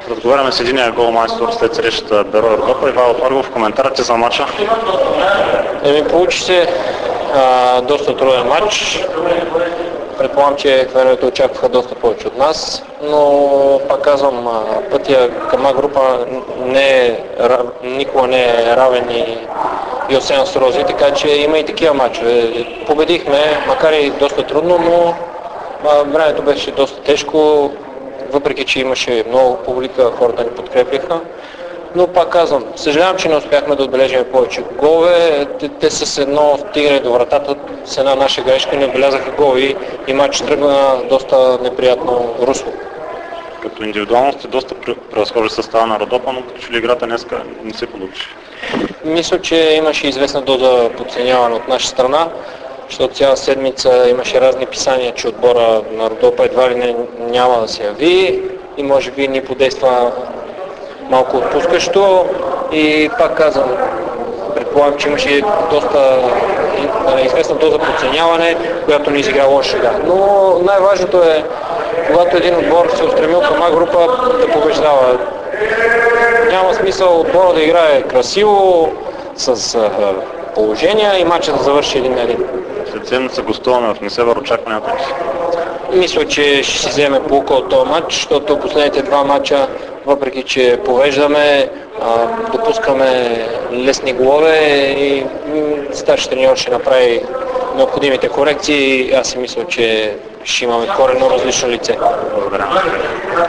Разговаряме с единия голмайстор след срещата Берой Родопа. Ивайло Паргов, коментарите за матча? Получи се доста труден матч. Предполагам, че феновете очакваха доста повече от нас, но пак казвам, пътя към група никога не е равен и освен с рози, така че има и такива матчове. Победихме, макар и доста трудно, но времето беше доста тежко, въпреки че имаше много публика, хората ни подкрепяха. Но пак казвам, съжалявам, че не успяхме да отбележим повече голове. Те с едно стигане до вратата, с една наша грешка не отбелязаха голови и матч тръгна доста неприятно русло. Като индивидуално сте доста превъзхожи състава на Родопа, но като че ли играта днеска не се получи? Мисля, че имаше известна доза подценяване от наша страна, защото цяла седмица имаше разни писания, че отбора на Родопа едва ли няма да се яви и може би ни подейства малко отпускащо и пак казвам, предполагам, че имаше доста известна доза подценяване, която ни изигра лоша игра. Но най-важното е, когато един отбор се устремил към група, да побеждава. Няма смисъл отбора да играе красиво, с положения и матчът да завърши 1-1. След седмица гостуваме в Несебър, очакванията ли? Мисля, че ще си вземе поука от този матч, защото последните два матча, въпреки че повеждаме, допускаме лесни голове и старши треньор ще направи необходимите корекции. Аз си мисля, че ще имаме коренно различно лице. Благодаря.